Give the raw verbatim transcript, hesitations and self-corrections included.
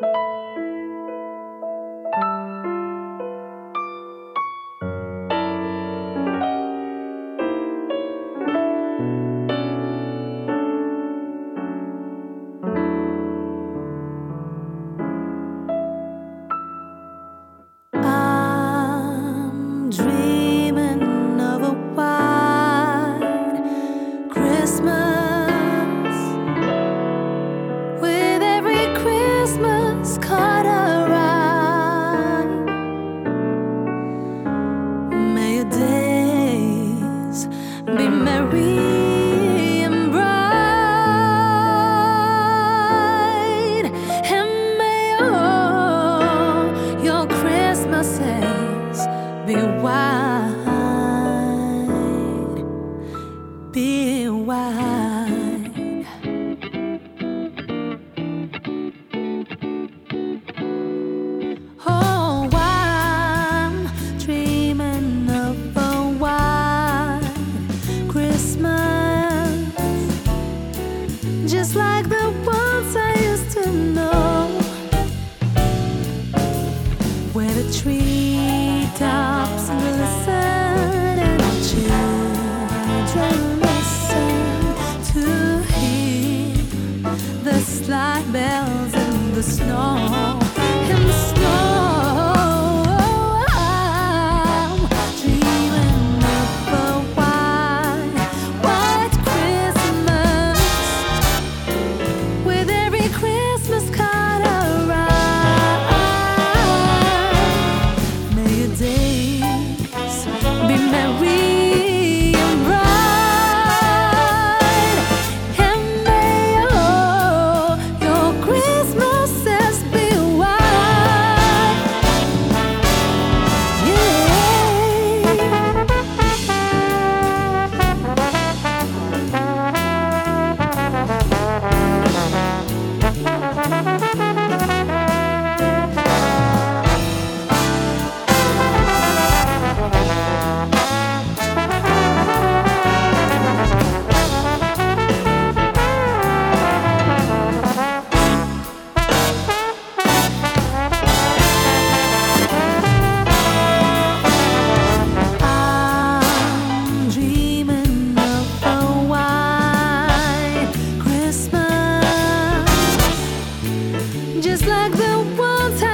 I'm dreaming of a white Christmas, with every Christmas card arrive. May your days be merry and bright, and may all your Christmases be wide, be wide. Oh, I'm dreaming of a white Christmas, just like the ones I used to know, where the treetops glisten and children listen to hear the sleigh bells in the snow, in the snow. I'm dreaming of a white, white Christmas, with every Christmas card arrive. May your days be merry and bright, and may all your Christmases be white. I'm dreaming of a white Christmas, just like the ones I